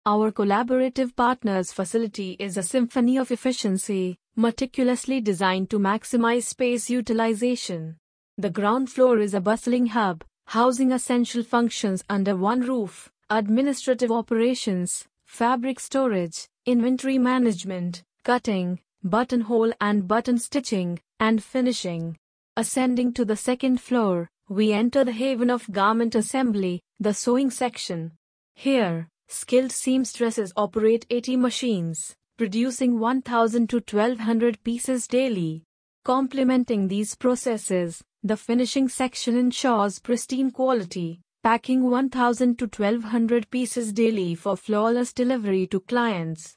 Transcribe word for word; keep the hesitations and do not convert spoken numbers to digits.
Our collaborative partners facility is a symphony of efficiency, meticulously designed to maximize space utilization. The ground floor is a bustling hub, housing essential functions under one roof: administrative operations, fabric storage, inventory management, cutting, buttonhole and button stitching, and finishing. Ascending to the second floor, we enter the haven of garment assembly, the sewing section. Here, skilled seamstresses operate eighty machines, producing one thousand to twelve hundred pieces daily. Complementing these processes, the finishing section ensures pristine quality, packing one thousand to twelve hundred pieces daily for flawless delivery to clients.